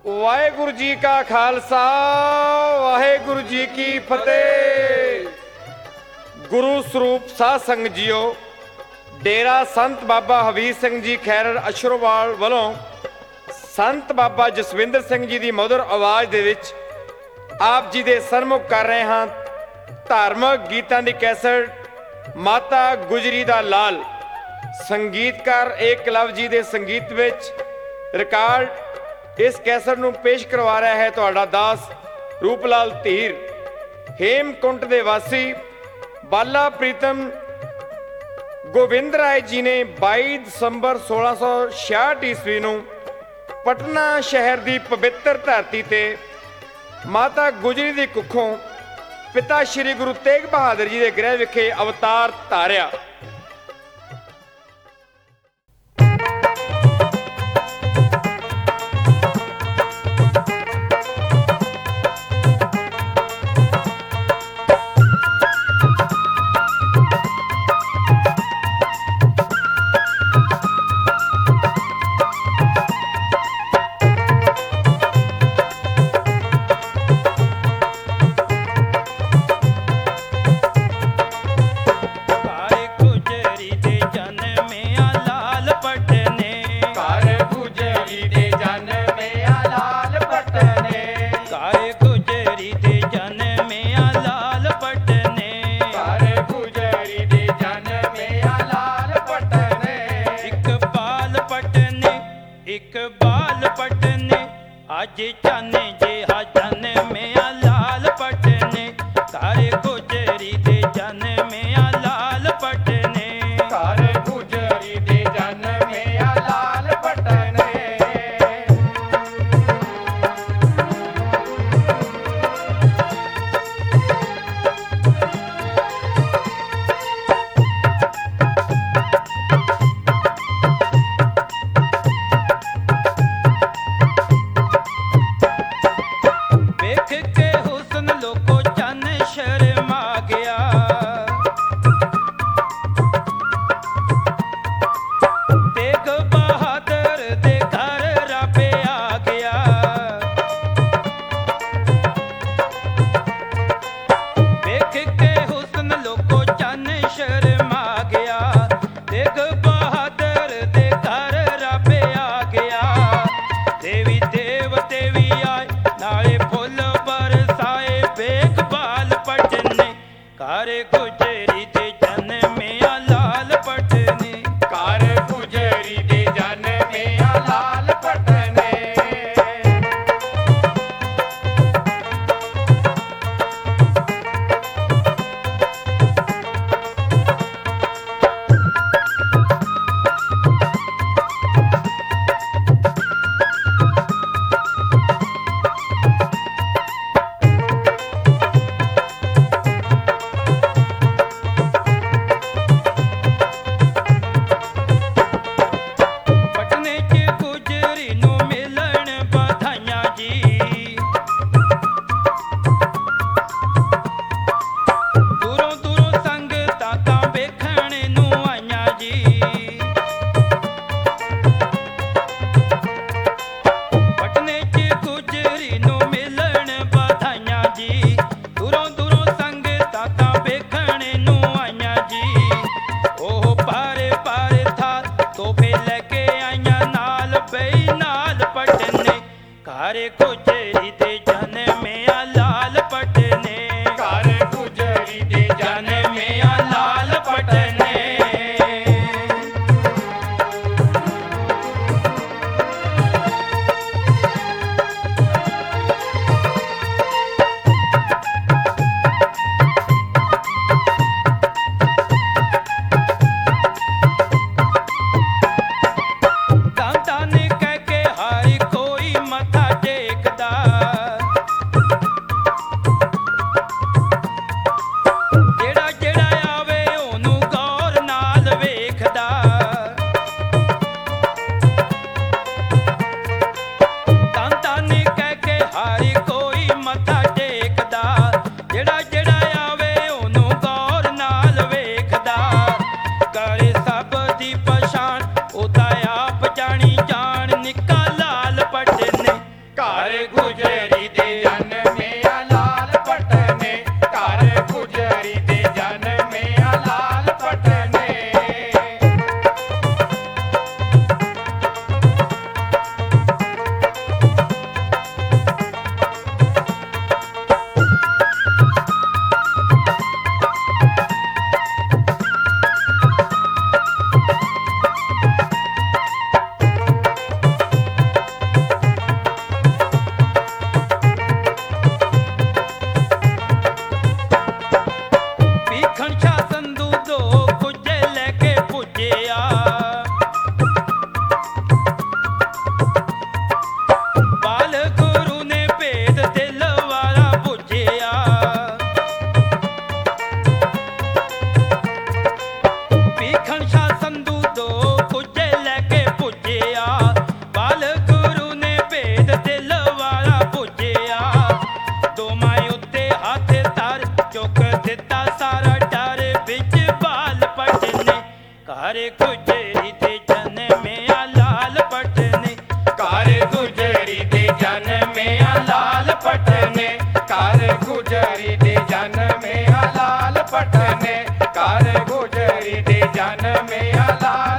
ਵਾਹਿਗੁਰੂ ਜੀ ਕਾ ਖਾਲਸਾ ਵਾਹਿਗੁਰੂ ਜੀ ਕੀ ਫਤਿਹ। ਗੁਰੂ ਸਰੂਪ ਸਾਧ ਸੰਗਤ ਜੀਓ, ਡੇਰਾ ਸੰਤ ਬਾਬਾ ਹਬੀਰ ਸਿੰਘ ਜੀ ਖੈਰਰ ਅਸ਼ਰੋਵਾਲ ਵੱਲੋਂ ਸੰਤ ਬਾਬਾ ਜਸਵਿੰਦਰ ਸਿੰਘ ਜੀ ਦੀ ਮਧੁਰ ਆਵਾਜ਼ ਦੇ ਵਿੱਚ ਆਪ ਜੀ ਦੇ ਸਨਮੁਖ ਕਰ ਰਹੇ ਹਾਂ ਧਾਰਮਿਕ ਗੀਤਾਂ ਦੀ ਕੈਸਟ ਮਾਤਾ ਗੁਜਰੀ ਦਾ ਲਾਲ। ਸੰਗੀਤਕਾਰ ਏਕਲਵ ਜੀ ਦੇ ਸੰਗੀਤ ਵਿੱਚ ਰਿਕਾਰਡ ਇਸ ਕੈਸਟ ਨੂੰ ਪੇਸ਼ ਕਰਵਾ ਰਿਹਾ ਹੈ ਤੁਹਾਡਾ ਦਾਸ ਰੂਪਲਾਲ ਧੀਰ। ਹੇਮਕੁੰਟ ਦੇ ਵਾਸੀ ਬਾਲਾ ਪ੍ਰੀਤਮ ਗੋਬਿੰਦ ਰਾਏ ਜੀ ਨੇ 22 ਦਸੰਬਰ 1666 ਈਸਵੀ ਨੂੰ ਪਟਨਾ ਸ਼ਹਿਰ ਦੀ ਪਵਿੱਤਰ ਧਰਤੀ ਤੇ ਮਾਤਾ ਗੁਜਰੀ ਦੀ ਕੁੱਖੋਂ ਪਿਤਾ ਸ਼੍ਰੀ ਗੁਰੂ ਤੇਗ ਬਹਾਦਰ ਜੀ ਦੇ ਗ੍ਰਹਿ ਵਿਖੇ ਅਵਤਾਰ ਧਾਰਿਆ। ਦਾਤਾ ਨੇ ਕਹਿ ਕੇ ਹਾਰੀ ਕੋਈ ਮੱਥਾ ਟੇਕਦਾ। ਗੁਜਰੀ ਦੇ ਜਨਮਿਆ ਲਾਲ ਪਟਨੇ, ਕਾਰ ਗੁਜਰੀ ਦੇ ਜਨਮਿਆ ਲਾਲ ਪਟਨੇ, ਕਾਰ ਗੁਜਰੀ ਦੇ ਜਨਮਿਆ ਲਾਲ ਪਟਨੇ, ਕਾਰ ਗੁਜਰੀ ਦੇ ਜਨਮਿਆ ਲਾਲ